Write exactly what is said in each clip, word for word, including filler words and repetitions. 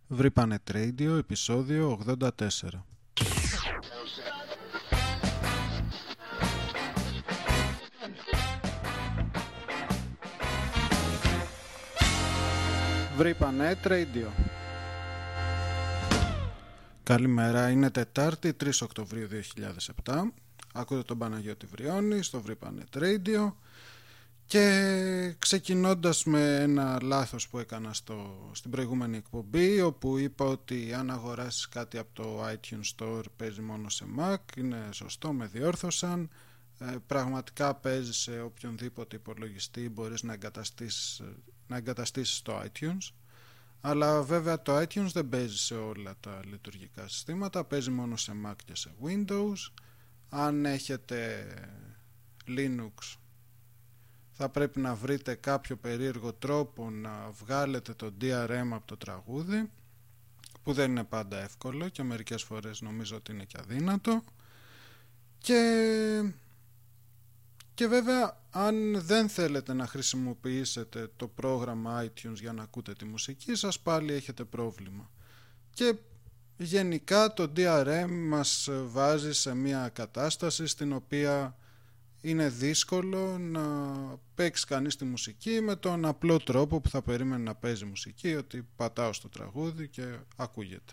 Βρήπανε Radio, επεισόδιο ογδόντα τέσσερα. Βρήπανε Radio. Καλημέρα, είναι Τετάρτη, τρεις Οκτωβρίου δύο χιλιάδες επτά. Ακούτε τον Παναγιώτη Βριώνη στο Βρήπανε Radio. Και ξεκινώντας με ένα λάθος που έκανα στο, στην προηγούμενη εκπομπή, όπου είπα ότι αν αγοράσεις κάτι από το iTunes Store παίζει μόνο σε Mac, είναι σωστό, με διόρθωσαν. Ε, πραγματικά παίζει σε οποιονδήποτε υπολογιστή, μπορείς να εγκαταστήσεις, να εγκαταστήσεις το iTunes. Αλλά βέβαια το iTunes δεν παίζει σε όλα τα λειτουργικά συστήματα, παίζει μόνο σε Mac και σε Windows. Αν έχετε Linux, θα πρέπει να βρείτε κάποιο περίεργο τρόπο να βγάλετε το ντι αρ εμ από το τραγούδι, που δεν είναι πάντα εύκολο και μερικές φορές νομίζω ότι είναι και αδύνατο. Και, και βέβαια αν δεν θέλετε να χρησιμοποιήσετε το πρόγραμμα iTunes για να ακούτε τη μουσική σας, πάλι έχετε πρόβλημα. Και γενικά το ντι αρ εμ μας βάζει σε μια κατάσταση στην οποία είναι δύσκολο να παίξει κανείς τη μουσική με τον απλό τρόπο που θα περίμενε να παίζει μουσική, ότι πατάω στο τραγούδι και ακούγεται.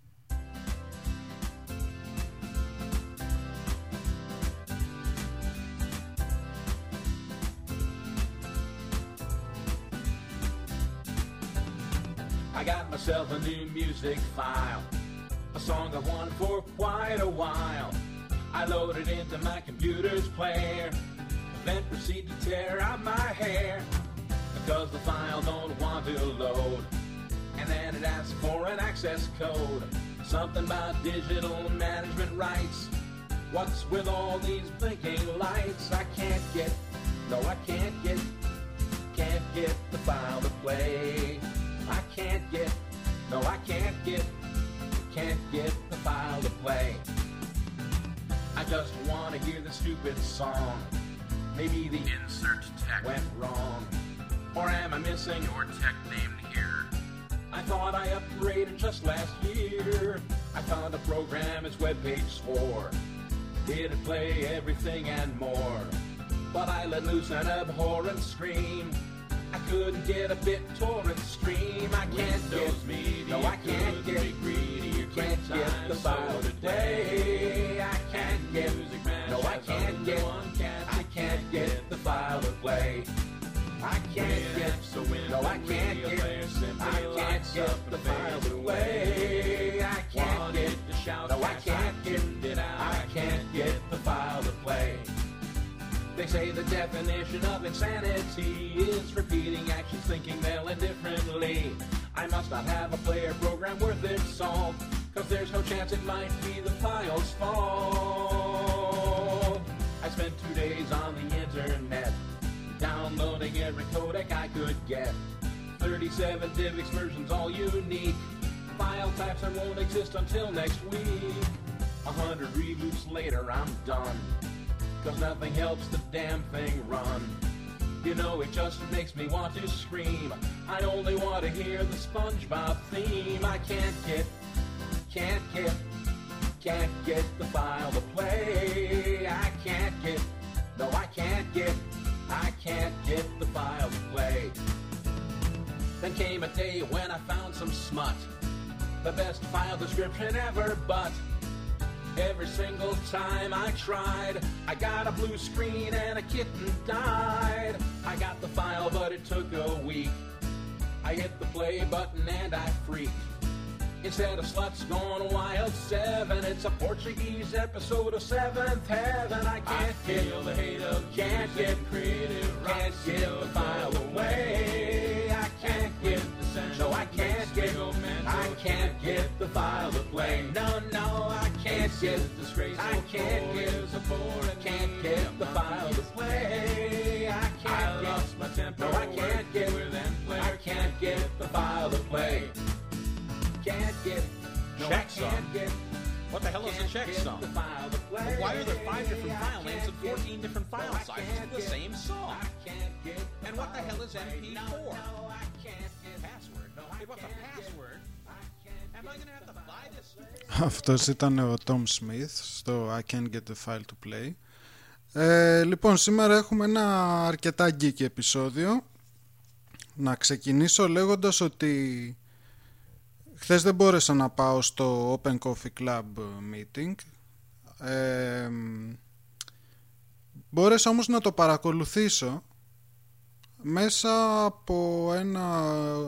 I got myself a new music file, a song I wanted for quite a while. I loaded into my computer's player, then proceed to tear out my hair, because the file don't want to load. And then it asks for an access code, something about digital management rights. What's with all these blinking lights? I can't get, no I can't get, can't get the file to play. I can't get, no I can't get, can't get the file to play. I just want to hear the stupid song. Maybe the insert tech went wrong. Or am I missing your tech named here? I thought I upgraded just last year. I found a program, it's webpage four. It'd play everything and more. But I let loose an abhorrent scream. I couldn't get a BitTorrent stream. I can't get, no I can't get, you can't get the file today. I can't get, no I can't get, I can't get the file to play. I can't get, no I can't get, I can't get the file to play. I can't get, no I can't get, I can't get the file to play. They say the definition of insanity is repeating actions, thinking they'll end differently. I must not have a player program worth its salt, cause there's no chance it might be the file's fault. I spent two days on the internet, downloading every codec I could get. thirty-seven DivX versions, all unique. File types that won't exist until next week. A hundred reboots later, I'm done, cause nothing helps the damn thing run. You know, it just makes me want to scream. I only want to hear the SpongeBob theme. I can't get, can't get, can't get the file to play. I can't get, no I can't get, I can't get the file to play. Then came a day when I found some smut, the best file description ever, but every single time I tried, I got a blue screen and a kitten died. I got the file, but it took a week. I hit the play button and I freaked. Instead of Sluts Gone Wild seven, it's a Portuguese episode of Seventh Heaven. I can't I get, feel the hate of can't get, creative, can't get the file away. I can't get, no I can't get, I can't get the file to play. No, no, I can't get, I can't get, can't get the file to play. I can't get, no I can't get, I can't get the file to play. Can't get, no I can't get. What the hell is a checksum? Well, why are there five different file names and fourteen different file sizes for the same song? And what the hell is M P four? Password? Hey, what's a password? Αυτός ήταν ο Tom Smith στο I Can't Get the File to Play. ε, Λοιπόν, σήμερα έχουμε ένα αρκετά geeky επεισόδιο. Να ξεκινήσω λέγοντας ότι χθες δεν μπόρεσα να πάω στο Open Coffee Club meeting. ε, Μπόρεσα όμως να το παρακολουθήσω μέσα από ένα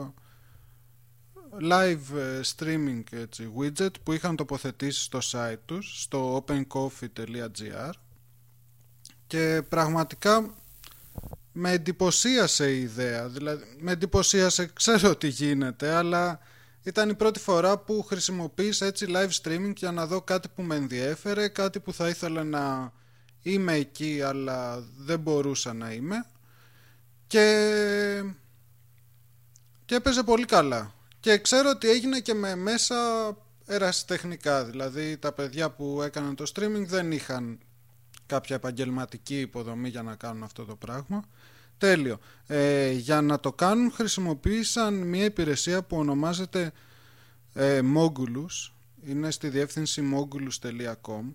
live streaming έτσι, widget που είχαν τοποθετήσει στο site τους, στο open coffee dot g r, και πραγματικά με εντυπωσίασε η ιδέα. Δηλαδή, με εντυπωσίασε, ξέρω τι γίνεται, αλλά ήταν η πρώτη φορά που χρησιμοποίησα έτσι live streaming για να δω κάτι που με ενδιέφερε, κάτι που θα ήθελα να είμαι εκεί αλλά δεν μπορούσα να είμαι, και, και έπαιζε πολύ καλά. Και ξέρω ότι έγινε και με μέσα ερασιτεχνικά, δηλαδή τα παιδιά που έκαναν το streaming δεν είχαν κάποια επαγγελματική υποδομή για να κάνουν αυτό το πράγμα. Τέλειο. Ε, για να το κάνουν χρησιμοποίησαν μια υπηρεσία που ονομάζεται ε, Mogulus. Είναι στη διεύθυνση mogulus dot com,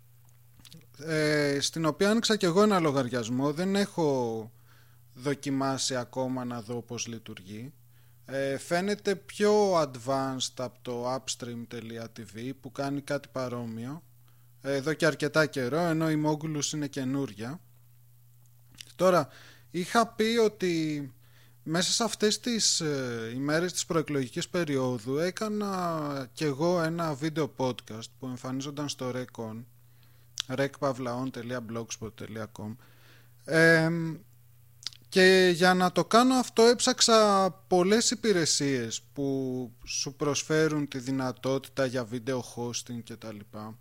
ε, στην οποία άνοιξα και εγώ ένα λογαριασμό. Δεν έχω δοκιμάσει ακόμα να δω πώς λειτουργεί. Ε, φαίνεται πιο advanced από το upstream.tv που κάνει κάτι παρόμοιο ε, εδώ και αρκετά καιρό, ενώ η Mogulus είναι καινούρια. Τώρα, είχα πει ότι μέσα σε αυτές τις ε, ημέρες της προεκλογικής περίοδου έκανα κι εγώ ένα βίντεο podcast που εμφανίζονταν στο recon rec pavlaon dot blogspot dot com, ε, και για να το κάνω αυτό έψαξα πολλές υπηρεσίες που σου προσφέρουν τη δυνατότητα για βίντεο hosting και τα λοιπά.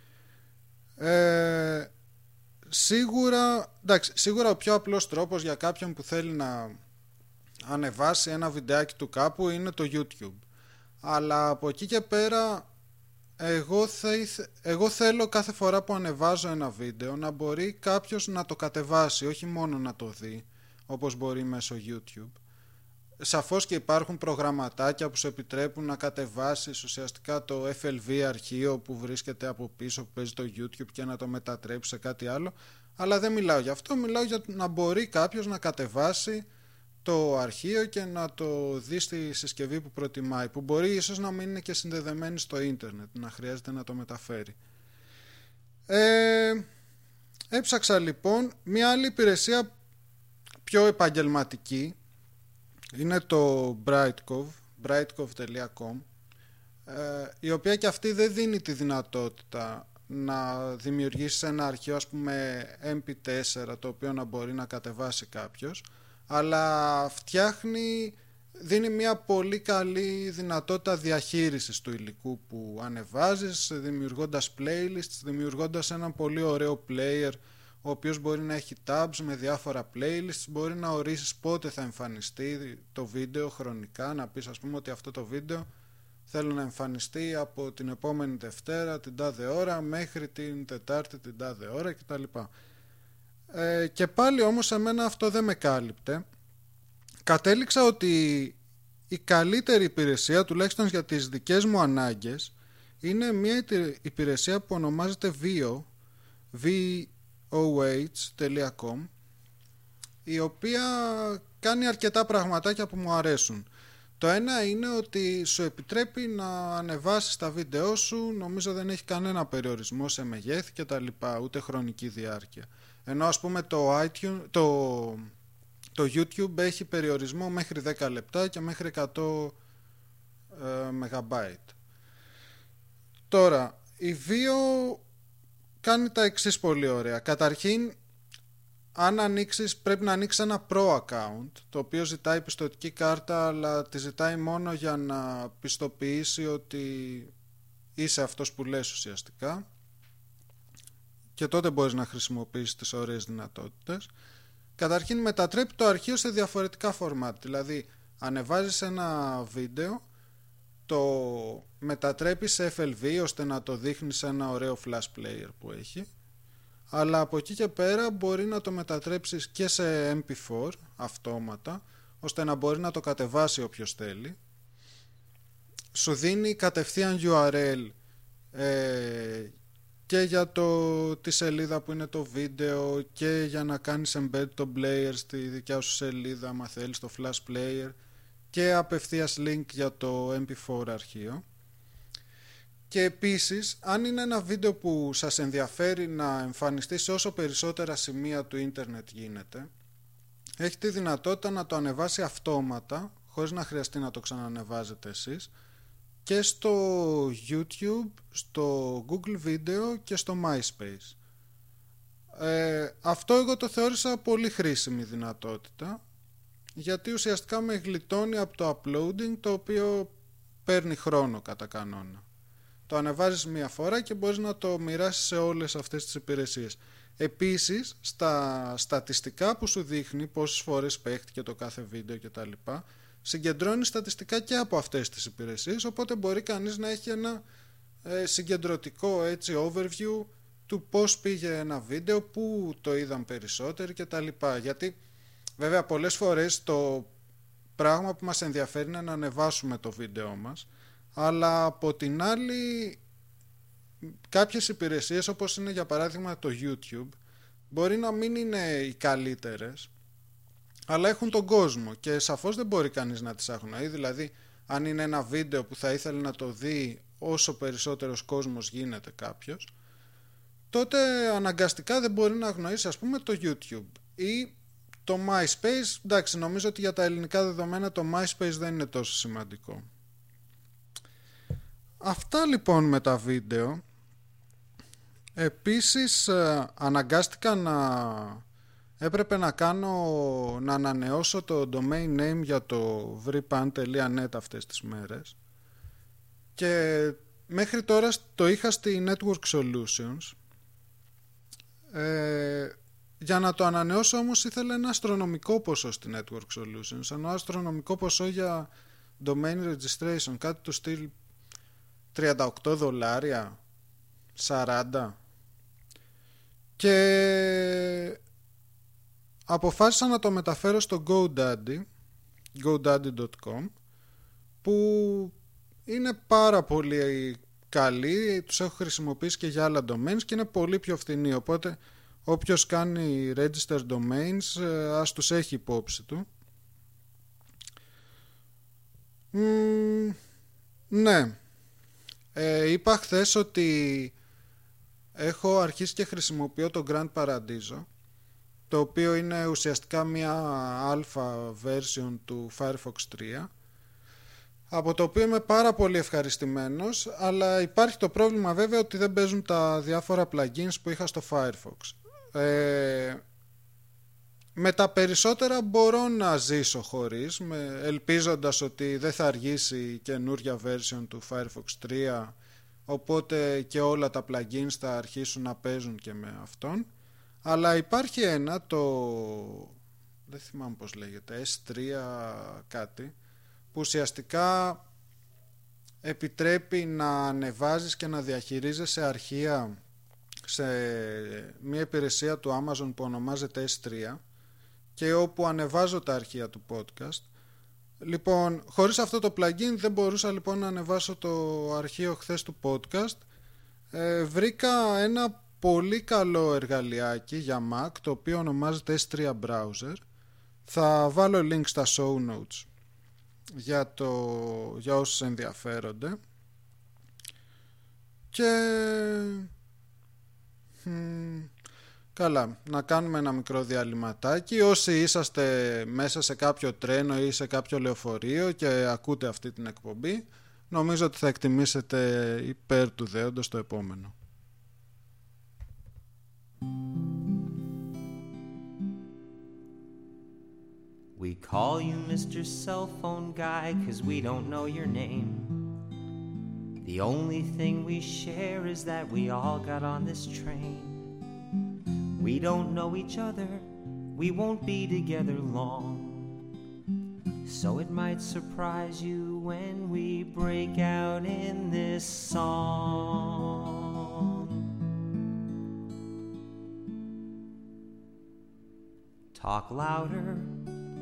Ε, σίγουρα, εντάξει, σίγουρα ο πιο απλός τρόπος για κάποιον που θέλει να ανεβάσει ένα βιντεάκι του κάπου είναι το YouTube. Αλλά από εκεί και πέρα εγώ, θε, εγώ θέλω κάθε φορά που ανεβάζω ένα βίντεο να μπορεί κάποιος να το κατεβάσει, όχι μόνο να το δει όπως μπορεί μέσω YouTube. Σαφώς και υπάρχουν προγραμματάκια που σου επιτρέπουν να κατεβάσεις ουσιαστικά το εφ ελ βι αρχείο που βρίσκεται από πίσω που παίζει το YouTube και να το μετατρέψει σε κάτι άλλο, αλλά δεν μιλάω για αυτό, μιλάω για να μπορεί κάποιος να κατεβάσει το αρχείο και να το δει στη συσκευή που προτιμάει, που μπορεί ίσως να μην είναι και συνδεδεμένη στο ίντερνετ, να χρειάζεται να το μεταφέρει. ε, Έψαξα λοιπόν μια άλλη υπηρεσία πιο επαγγελματική, είναι το Brightcove, brightcove dot com, ε, η οποία και αυτή δεν δίνει τη δυνατότητα να δημιουργήσει ένα αρχείο, ας πούμε εμ πι φορ, το οποίο να μπορεί να κατεβάσει κάποιος, αλλά φτιάχνει, δίνει μια πολύ καλή δυνατότητα διαχείρισης του υλικού που ανεβάζεις, δημιουργώντας playlists, δημιουργώντας ένα πολύ ωραίο player ο οποίος μπορεί να έχει tabs με διάφορα playlists, μπορεί να ορίσεις πότε θα εμφανιστεί το βίντεο χρονικά, να πεις ας πούμε ότι αυτό το βίντεο θέλω να εμφανιστεί από την επόμενη Δευτέρα την τάδε ώρα μέχρι την Τετάρτη την τάδε ώρα κτλ. Ε, και πάλι όμως εμένα αυτό δεν με κάλυπτε. Κατέληξα ότι η καλύτερη υπηρεσία, τουλάχιστον για τις δικές μου ανάγκες, είναι μια υπηρεσία που ονομάζεται βι ο έιτς dot com, η οποία κάνει αρκετά πραγματάκια που μου αρέσουν. Το ένα είναι ότι σου επιτρέπει να ανεβάσεις τα βίντεό σου, νομίζω δεν έχει κανένα περιορισμό σε μεγέθη και τα λοιπά, ούτε χρονική διάρκεια. Ενώ ας πούμε το, iTunes, το, το YouTube έχει περιορισμό μέχρι δέκα λεπτά και μέχρι εκατό ε, μεγαμπάιτ. Τώρα, η Vio κάνει τα εξής πολύ ωραία. Καταρχήν, αν ανοίξεις, πρέπει να ανοίξεις ένα Pro account, το οποίο ζητάει πιστωτική κάρτα, αλλά τη ζητάει μόνο για να πιστοποιήσει ότι είσαι αυτός που λες ουσιαστικά, και τότε μπορείς να χρησιμοποιήσεις τις ωραίες δυνατότητες. Καταρχήν, μετατρέπει το αρχείο σε διαφορετικά format, δηλαδή ανεβάζεις ένα βίντεο, το μετατρέπει σε εφ ελ βι ώστε να το δείχνει σε ένα ωραίο flash player που έχει, αλλά από εκεί και πέρα μπορεί να το μετατρέψεις και σε εμ πι φορ αυτόματα, ώστε να μπορεί να το κατεβάσει όποιος θέλει. Σου δίνει κατευθείαν γιου αρ ελ ε, και για το, τη σελίδα που είναι το βίντεο και για να κάνεις embed το player στη δικιά σου σελίδα άμα θέλεις, το flash player, και απευθείας link για το εμ πι φορ αρχείο. Και επίσης, αν είναι ένα βίντεο που σας ενδιαφέρει να εμφανιστεί σε όσο περισσότερα σημεία του ίντερνετ γίνεται, έχει τη δυνατότητα να το ανεβάσει αυτόματα χωρίς να χρειαστεί να το ξανανεβάζετε εσείς, και στο YouTube, στο Google Video και στο MySpace. Ε, αυτό εγώ το θεώρησα πολύ χρήσιμη δυνατότητα, γιατί ουσιαστικά με γλιτώνει από το uploading, το οποίο παίρνει χρόνο κατά κανόνα. Το ανεβάζεις μία φορά και μπορείς να το μοιράσεις σε όλες αυτές τις υπηρεσίες. Επίσης, στα στατιστικά που σου δείχνει πόσες φορές παίχτηκε το κάθε βίντεο κτλ, συγκεντρώνει στατιστικά και από αυτές τις υπηρεσίες, οπότε μπορεί κανείς να έχει ένα ε, συγκεντρωτικό έτσι overview του πώς πήγε ένα βίντεο, πού το είδαν περισσότεροι κτλ. Γιατί βέβαια πολλές φορές το πράγμα που μας ενδιαφέρει είναι να ανεβάσουμε το βίντεο μας, αλλά από την άλλη κάποιες υπηρεσίες, όπως είναι για παράδειγμα το YouTube, μπορεί να μην είναι οι καλύτερες, αλλά έχουν τον κόσμο και σαφώς δεν μπορεί κανείς να τις αγνοεί. Δηλαδή, αν είναι ένα βίντεο που θα ήθελε να το δει όσο περισσότερος κόσμος γίνεται κάποιος, τότε αναγκαστικά δεν μπορεί να αγνοήσει, ας πούμε, το YouTube ή το MySpace. Εντάξει, νομίζω ότι για τα ελληνικά δεδομένα το MySpace δεν είναι τόσο σημαντικό. Αυτά λοιπόν με τα βίντεο. Επίσης αναγκάστηκα να έπρεπε να κάνω να ανανεώσω το domain name για το vripan τελεία net αυτές τις μέρες, και μέχρι τώρα το είχα στη Network Solutions. ε, για να το ανανεώσω όμως ήθελα ένα αστρονομικό ποσό στη Network Solutions, ενώ αστρονομικό ποσό για domain registration, κάτι του στυλ τριάντα οκτώ δολάρια, σαράντα, και αποφάσισα να το μεταφέρω στο GoDaddy, godaddy τελεία com, που είναι πάρα πολύ καλή, τους έχω χρησιμοποιήσει και για άλλα domains και είναι πολύ πιο φθηνή, οπότε όποιος κάνει registered domains ας τους έχει υπόψη του. Mm, ναι, ε, είπα χθες ότι έχω αρχίσει και χρησιμοποιώ το Grand Paradiso, το οποίο είναι ουσιαστικά μια alpha version του Firefox τρία, από το οποίο είμαι πάρα πολύ ευχαριστημένος, αλλά υπάρχει το πρόβλημα βέβαια ότι δεν παίζουν τα διάφορα plugins που είχα στο Firefox. Ε, με τα περισσότερα μπορώ να ζήσω χωρίς, με, ελπίζοντας ότι δεν θα αργήσει η καινούρια version του Firefox τρία, οπότε και όλα τα plugins θα αρχίσουν να παίζουν και με αυτόν. Αλλά υπάρχει ένα, το δεν θυμάμαι πώς λέγεται, ες τρία κάτι, που ουσιαστικά επιτρέπει να ανεβάζεις και να διαχειρίζεσαι αρχεία σε μια υπηρεσία του Amazon που ονομάζεται ες τρία, και όπου ανεβάζω τα αρχεία του podcast. Λοιπόν, χωρίς αυτό το plugin δεν μπορούσα λοιπόν να ανεβάσω το αρχείο χθες του podcast. ε, Βρήκα ένα πολύ καλό εργαλειάκι για Mac, το οποίο ονομάζεται ες τρία Browser. Θα βάλω link στα show notes για, το, για όσους ενδιαφέρονται. Και hm, καλά, να κάνουμε ένα μικρό διαλυματάκι. Όσοι είσαστε μέσα σε κάποιο τρένο ή σε κάποιο λεωφορείο και ακούτε αυτή την εκπομπή, νομίζω ότι θα εκτιμήσετε υπέρ του δέοντος το επόμενο. We call you Mister Cell Phone Guy 'cause we don't know your name. The only thing we share is that we all got on this train. We don't know each other, we won't be together long. So it might surprise you when we break out in this song. Talk louder.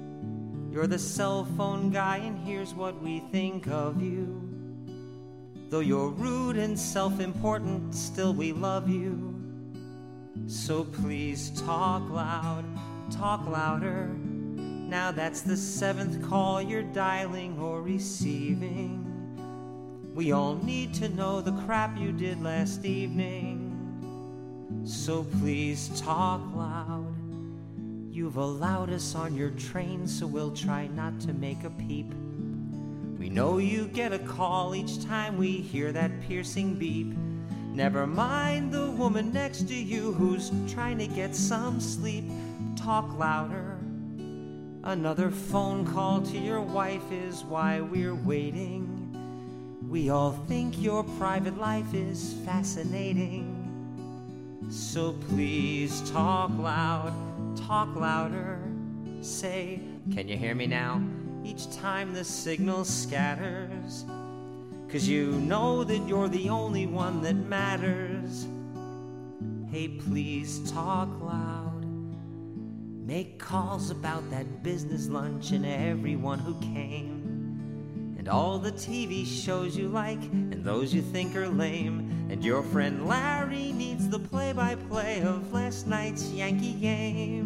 You're the cell phone guy and here's what we think of you. Though you're rude and self-important, still we love you. So please talk loud, talk louder. Now that's the seventh call you're dialing or receiving. We all need to know the crap you did last evening. So please talk loud. You've allowed us on your train, so we'll try not to make a peep. We know you get a call each time we hear that piercing beep. Never mind the woman next to you who's trying to get some sleep. Talk louder. Another phone call to your wife is why we're waiting. We all think your private life is fascinating. So please talk loud, talk louder. Say, can you hear me now? Each time the signal scatters. 'Cause you know that you're the only one that matters. Hey, please talk loud. Make calls about that business lunch and everyone who came. And all the T V shows you like and those you think are lame. And your friend Larry needs the play-by-play of last night's Yankee game.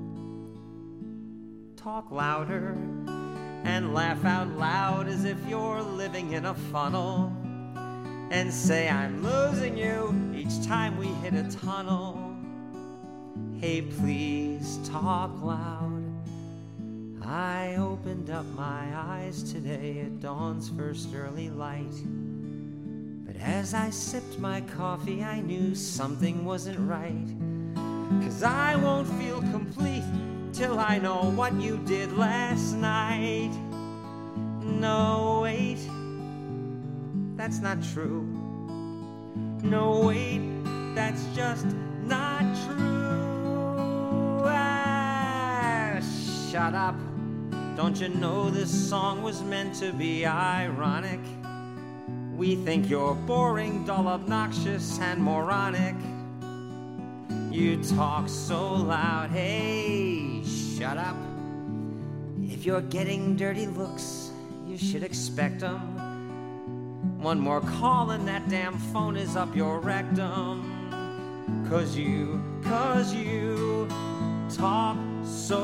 Talk louder and laugh out loud as if you're living in a funnel. And say I'm losing you each time we hit a tunnel. Hey, please talk loud. I opened up my eyes today at dawn's first early light. But as I sipped my coffee, I knew something wasn't right. 'Cause I won't feel complete till I know what you did last night. No, wait, that's not true. No, wait, that's just not true. Ah, shut up. Don't you know this song was meant to be ironic? We think you're boring, dull, obnoxious, and moronic. You talk so loud, hey, shut up. If you're getting dirty looks, you should expect them. One more call and that damn phone is up your rectum. 'Cause you, 'cause you talk so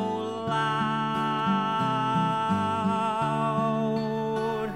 loud.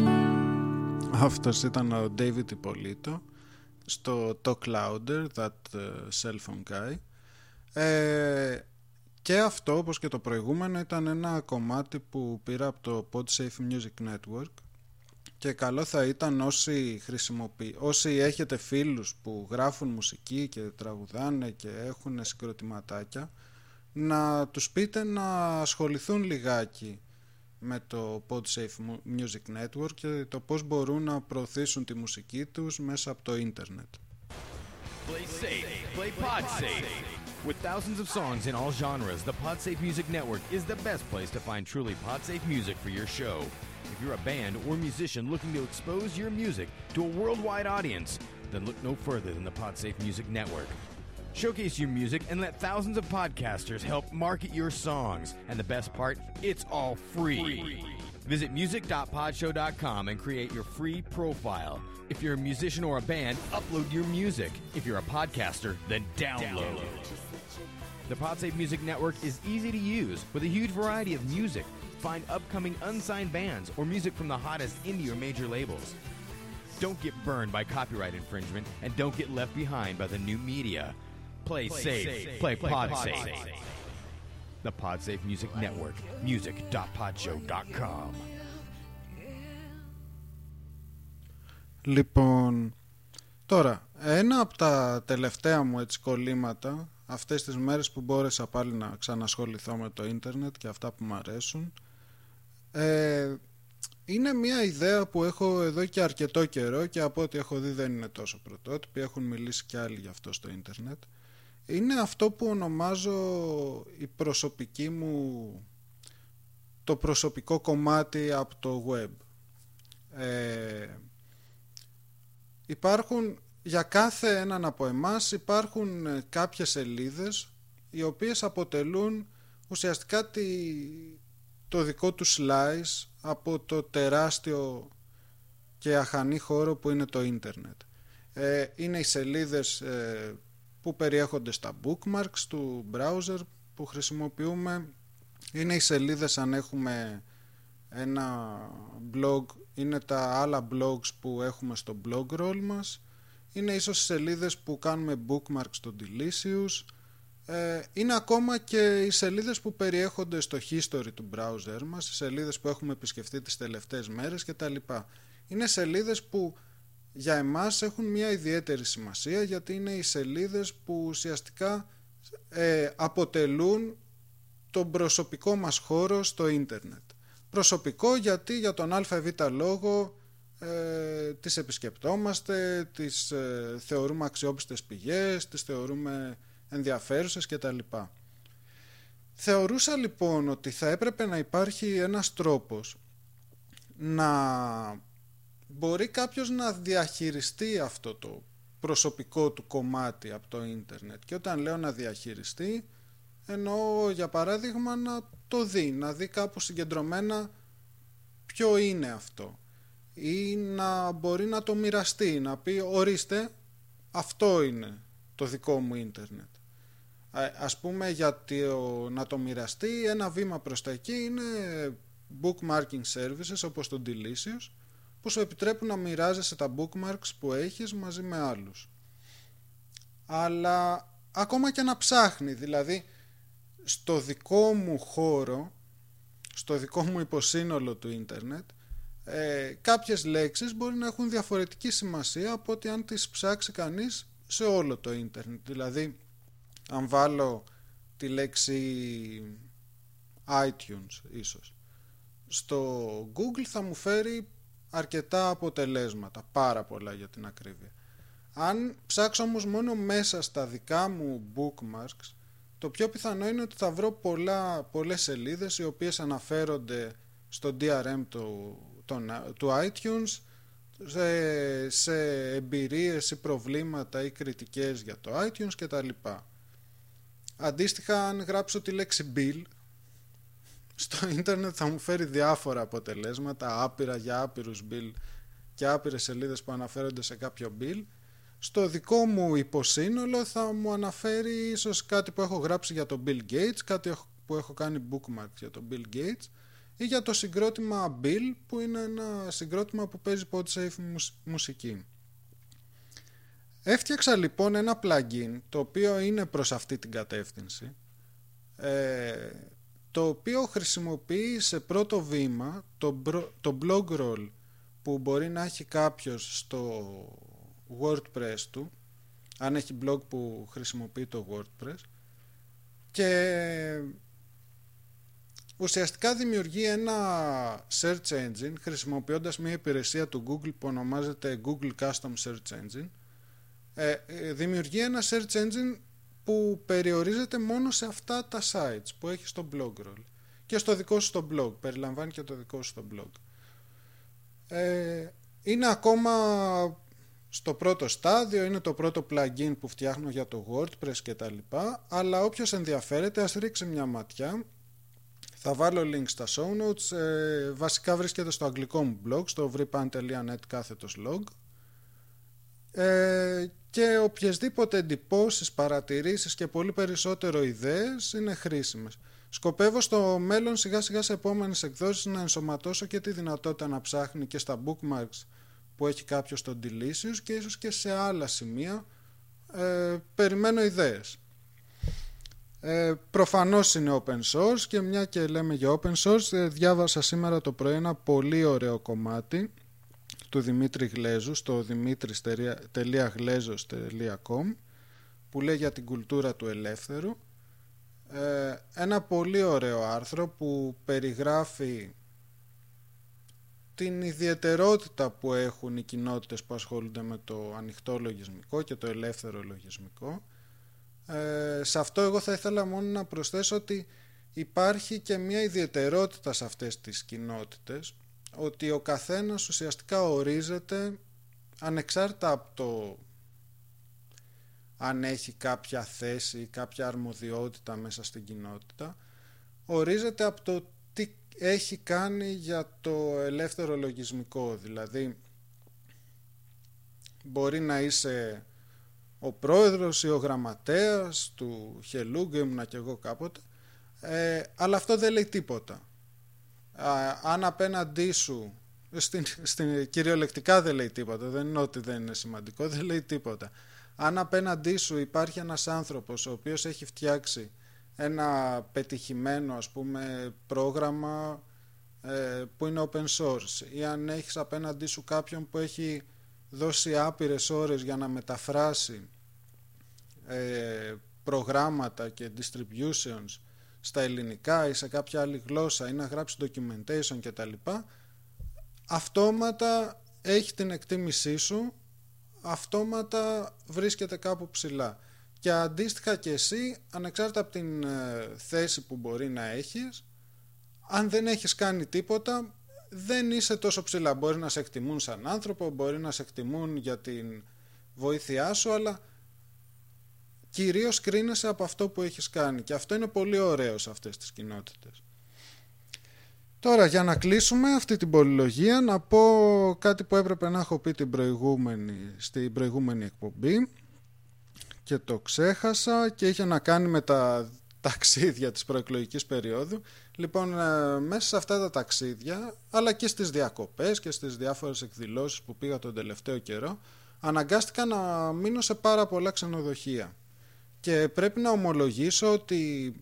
Αυτός ήταν ο David Ippolito στο Talk Louder, That Cell Phone Guy. Ε, και αυτό, όπως και το προηγούμενο, ήταν ένα κομμάτι που πήρα από το PodSafe Music Network. Και καλό θα ήταν όσοι, χρησιμοποιεί, όσοι έχετε φίλους που γράφουν μουσική και τραγουδάνε και έχουν συγκροτηματάκια, να τους πείτε να ασχοληθούν λιγάκι με το PodSafe Music Network και το πώς μπορούν να προωθήσουν τη μουσική τους μέσα από το ίντερνετ. Play safe, play PodSafe. With thousands of songs in all genres, the PodSafe Music Network is the best place to find truly PodSafe music for your show. If you're a band or musician looking to expose your music to a worldwide audience, then look no further than the PodSafe Music Network. Showcase your music and let thousands of podcasters help market your songs. And the best part, it's all free. free. Visit music dot podshow dot com and create your free profile. If you're a musician or a band, upload your music. If you're a podcaster, then download. The PodSafe Music Network is easy to use with a huge variety of music. Find upcoming unsigned bands or music from the hottest indie or major labels. Don't get burned by copyright infringement and don't get left behind by the new media. Play, play safe, safe, play, play PodSafe. Pod the PodSafe Music Network, music dot podshow dot com. Λοιπόν, τώρα, ένα από τα τελευταία μου έτσι κολλήματα, αυτές τις μέρες που μπόρεσα πάλι να ξανασχοληθώ με το ίντερνετ και αυτά που μου αρέσουν, ε, είναι μια ιδέα που έχω εδώ και αρκετό καιρό και από ό,τι έχω δει δεν είναι τόσο πρωτότυπη, έχουν μιλήσει και άλλοι γι' αυτό στο ίντερνετ. Είναι αυτό που ονομάζω η προσωπική μου, το προσωπικό κομμάτι από το web. Ε, υπάρχουν, για κάθε έναν από εμάς υπάρχουν κάποιες σελίδες οι οποίες αποτελούν ουσιαστικά τη, το δικό του slice από το τεράστιο και αχανή χώρο που είναι το ίντερνετ. Ε, είναι οι σελίδες ε, που περιέχονται στα bookmarks του browser που χρησιμοποιούμε. Είναι οι σελίδες αν έχουμε ένα blog, είναι τα άλλα blogs που έχουμε στο blog roll μας. Είναι ίσως οι σελίδες που κάνουμε bookmarks στο Delicious. Ε, είναι ακόμα και οι σελίδες που περιέχονται στο history του browser μας, οι σελίδες που έχουμε επισκεφτεί τις τελευταίες μέρες κτλ. Είναι σελίδες που για εμάς έχουν μια ιδιαίτερη σημασία, γιατί είναι οι σελίδες που ουσιαστικά ε, αποτελούν τον προσωπικό μας χώρο στο ίντερνετ. Προσωπικό γιατί για τον ΑΒ λόγο ε, τις επισκεπτόμαστε, τις ε, θεωρούμε αξιόπιστες πηγές, τις θεωρούμε ενδιαφέρουσες κτλ. Θεωρούσα λοιπόν ότι θα έπρεπε να υπάρχει ένας τρόπος να μπορεί κάποιος να διαχειριστεί αυτό το προσωπικό του κομμάτι από το ίντερνετ. Και όταν λέω να διαχειριστεί, εννοώ για παράδειγμα να το δει, να δει κάπου συγκεντρωμένα ποιο είναι αυτό, ή να μπορεί να το μοιραστεί, να πει ορίστε αυτό είναι το δικό μου ίντερνετ. Ας πούμε, γιατί να το μοιραστεί ένα βήμα προς τα εκεί είναι bookmarking services όπως το Delicious, που σου επιτρέπουν να μοιράζεσαι τα bookmarks που έχεις μαζί με άλλους. Αλλά ακόμα και να ψάχνει, δηλαδή στο δικό μου χώρο, στο δικό μου υποσύνολο του ίντερνετ, ε, κάποιες λέξεις μπορεί να έχουν διαφορετική σημασία από ότι αν τις ψάξει κανείς σε όλο το ίντερνετ. Δηλαδή αν βάλω τη λέξη iTunes ίσως στο Google θα μου φέρει αρκετά αποτελέσματα, πάρα πολλά για την ακρίβεια. Αν ψάξω όμως μόνο μέσα στα δικά μου bookmarks, το πιο πιθανό είναι ότι θα βρω πολλά, πολλές σελίδες οι οποίες αναφέρονται στο ντι αρ εμ του, του, του iTunes, σε, σε εμπειρίες ή προβλήματα ή κριτικές για το iTunes κτλ. Αντίστοιχα, αν γράψω τη λέξη bill στο ίντερνετ θα μου φέρει διάφορα αποτελέσματα, άπειρα για άπειρους bill και άπειρες σελίδες που αναφέρονται σε κάποιο bill. Στο δικό μου υποσύνολο θα μου αναφέρει ίσως κάτι που έχω γράψει για τον Bill Gates, κάτι που έχω κάνει bookmark για τον Bill Gates, ή για το συγκρότημα Bill, που είναι ένα συγκρότημα που παίζει PodSafe μουσική. Έφτιαξα λοιπόν ένα plugin το οποίο είναι προς αυτή την κατεύθυνση, ε, το οποίο χρησιμοποιεί σε πρώτο βήμα το, το blog roll που μπορεί να έχει κάποιος στο WordPress του, αν έχει blog που χρησιμοποιεί το WordPress, και ουσιαστικά δημιουργεί ένα search engine χρησιμοποιώντας μια υπηρεσία του Google που ονομάζεται Google Custom Search Engine. Ε, δημιουργεί ένα search engine που περιορίζεται μόνο σε αυτά τα sites που έχει στο blog roll και στο δικό σου το blog, περιλαμβάνει και το δικό σου το blog. Ε, είναι ακόμα στο πρώτο στάδιο, είναι το πρώτο plugin που φτιάχνω για το WordPress και τα λοιπά, αλλά όποιος ενδιαφέρεται ας ρίξει μια ματιά. Θα βάλω link στα show notes, ε, βασικά βρίσκεται στο αγγλικό μου blog, στο vripan τελεία net κάθετος log, ε, και οποιασδήποτε εντυπώσεις, παρατηρήσεις και πολύ περισσότερο ιδέες είναι χρήσιμες. Σκοπεύω στο μέλλον σιγά σιγά σε επόμενες εκδόσεις να ενσωματώσω και τη δυνατότητα να ψάχνει και στα bookmarks που έχει κάποιος στο Delicious και ίσως και σε άλλα σημεία. ε, περιμένω ιδέες. Ε, προφανώς είναι open source, και μια και λέμε για open source, ε, διάβασα σήμερα το πρωί ένα πολύ ωραίο κομμάτι του Δημήτρη Γλέζου στο δημήτρης τελεία γλέζος τελεία com που λέει για την κουλτούρα του ελεύθερου. Ε, ένα πολύ ωραίο άρθρο που περιγράφει την ιδιαιτερότητα που έχουν οι κοινότητες που ασχολούνται με το ανοιχτό λογισμικό και το ελεύθερο λογισμικό. Ε, σε αυτό εγώ θα ήθελα μόνο να προσθέσω ότι υπάρχει και μια ιδιαιτερότητα σε αυτές τις κοινότητες, ότι ο καθένας ουσιαστικά ορίζεται ανεξάρτητα από το αν έχει κάποια θέση ή κάποια αρμοδιότητα μέσα στην κοινότητα, ορίζεται από το τι έχει κάνει για το ελεύθερο λογισμικό. Δηλαδή μπορεί να είσαι ο πρόεδρος ή ο γραμματέας του Χελούγκ, ήμουνα και εγώ κάποτε, ε, αλλά αυτό δεν λέει τίποτα. Α, αν απέναντί σου, στην, στην, κυριολεκτικά δεν λέει τίποτα, δεν είναι ότι δεν είναι σημαντικό, δεν λέει τίποτα. Αν απέναντί σου υπάρχει ένας άνθρωπος ο οποίος έχει φτιάξει ένα πετυχημένο, ας πούμε, πρόγραμμα ε, που είναι open source, ή αν έχεις απέναντί σου κάποιον που έχει δώσει άπειρες ώρες για να μεταφράσει ε, προγράμματα και distributions στα ελληνικά ή σε κάποια άλλη γλώσσα ή να γράψει documentation κτλ, αυτόματα έχει την εκτίμησή σου, αυτόματα βρίσκεται κάπου ψηλά. Και αντίστοιχα και εσύ, ανεξάρτητα από την ε, θέση που μπορεί να έχεις, αν δεν έχεις κάνει τίποτα, δεν είσαι τόσο ψηλά. Μπορεί να σε εκτιμούν σαν άνθρωπο, μπορεί να σε εκτιμούν για την βοήθειά σου, αλλά κυρίως κρίνεσαι από αυτό που έχεις κάνει. Και αυτό είναι πολύ ωραίο σε αυτές τις κοινότητες. Τώρα, για να κλείσουμε αυτή την πολυλογία, να πω κάτι που έπρεπε να έχω πει την προηγούμενη, στην προηγούμενη εκπομπή και το ξέχασα, και είχε να κάνει με τα ταξίδια της προεκλογικής περίοδου. Λοιπόν, μέσα σε αυτά τα ταξίδια, αλλά και στις διακοπές και στις διάφορες εκδηλώσεις που πήγα τον τελευταίο καιρό, αναγκάστηκα να μείνω σε πάρα πολλά ξενοδοχεία. Και πρέπει να ομολογήσω ότι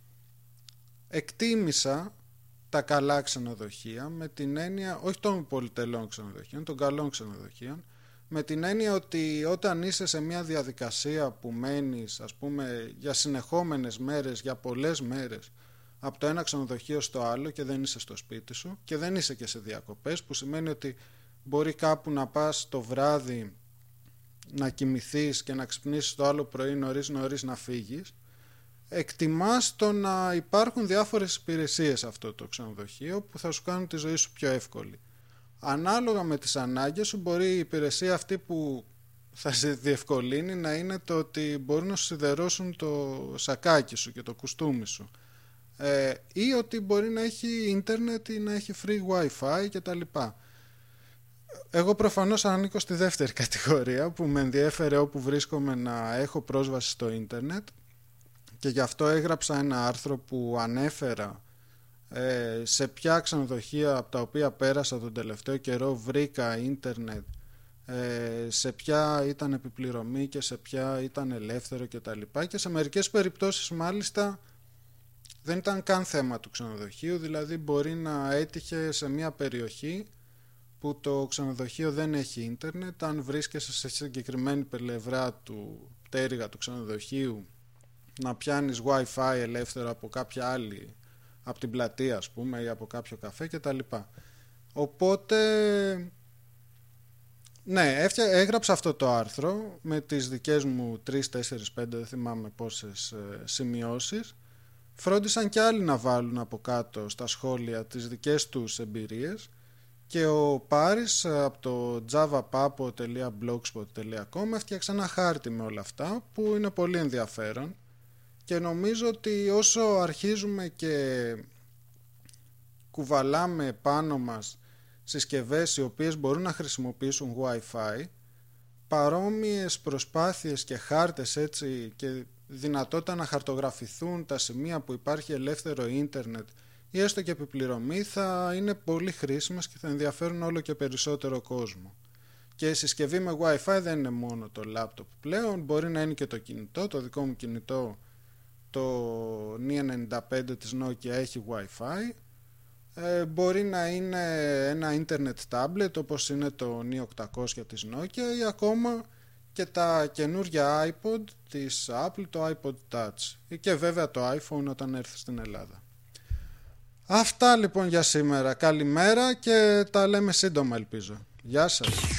εκτίμησα τα καλά ξενοδοχεία με την έννοια, όχι των πολυτελών ξενοδοχείων, των καλών ξενοδοχείων, με την έννοια ότι όταν είσαι σε μια διαδικασία που μένεις, ας πούμε, για συνεχόμενες μέρες, για πολλές μέρες, από το ένα ξενοδοχείο στο άλλο και δεν είσαι στο σπίτι σου και δεν είσαι και σε διακοπές, που σημαίνει ότι μπορεί κάπου να πας το βράδυ να κοιμηθείς και να ξυπνήσεις το άλλο πρωί νωρίς νωρίς να φύγεις, εκτιμάς το να υπάρχουν διάφορες υπηρεσίες σε αυτό το ξενοδοχείο που θα σου κάνουν τη ζωή σου πιο εύκολη. Ανάλογα με τις ανάγκες σου, μπορεί η υπηρεσία αυτή που θα σε διευκολύνει να είναι το ότι μπορούν να σου σιδερώσουν το σακάκι σου και το κουστούμι σου, ε, ή ότι μπορεί να έχει ίντερνετ ή να έχει free wifi κτλ. Εγώ προφανώς ανήκω στη δεύτερη κατηγορία, που με ενδιέφερε όπου βρίσκομαι να έχω πρόσβαση στο ίντερνετ, και γι' αυτό έγραψα ένα άρθρο που ανέφερα ε, σε ποια ξενοδοχεία από τα οποία πέρασα τον τελευταίο καιρό βρήκα ίντερνετ, ε, σε ποια ήταν επιπληρωμή και σε ποια ήταν ελεύθερο κτλ. Και σε μερικές περιπτώσεις μάλιστα δεν ήταν καν θέμα του ξενοδοχείου, δηλαδή μπορεί να έτυχε σε μια περιοχή που το ξενοδοχείο δεν έχει ίντερνετ. Αν βρίσκεσαι σε συγκεκριμένη πλευρά του πτέρυγα του ξενοδοχείου, να πιάνεις wifi ελεύθερο από κάποια άλλη, από την πλατεία ας πούμε, ή από κάποιο καφέ κτλ. Οπότε ναι, έγραψα αυτό το άρθρο με τις δικές μου τρεις, τέσσερις, πέντε, δεν θυμάμαι πόσες ε, σημειώσεις. Φρόντισαν και άλλοι να βάλουν από κάτω στα σχόλια τις δικές τους εμπειρίες, και ο Πάρης από το javapapo τελεία blogspot τελεία com έφτιαξε ένα χάρτη με όλα αυτά που είναι πολύ ενδιαφέρον, και νομίζω ότι όσο αρχίζουμε και κουβαλάμε πάνω μας συσκευές οι οποίες μπορούν να χρησιμοποιήσουν Wi-Fi, παρόμοιες προσπάθειες και χάρτες έτσι και δυνατότητα να χαρτογραφηθούν τα σημεία που υπάρχει ελεύθερο ίντερνετ ή έστω και επιπληρωμή θα είναι πολύ χρήσιμες και θα ενδιαφέρουν όλο και περισσότερο κόσμο. Και η συσκευή με Wi-Fi δεν είναι μόνο το laptop πλέον, μπορεί να είναι και το κινητό. Το δικό μου κινητό, το νι ενενήντα πέντε της Nokia, έχει Wi-Fi. Ε, μπορεί να είναι ένα internet tablet όπως είναι το νι οκτακόσια της Nokia, ή ακόμα και τα καινούργια iPod της Apple, το iPod Touch, και βέβαια το iPhone όταν έρθει στην Ελλάδα. Αυτά λοιπόν για σήμερα. Καλημέρα και τα λέμε σύντομα, ελπίζω. Γεια σας.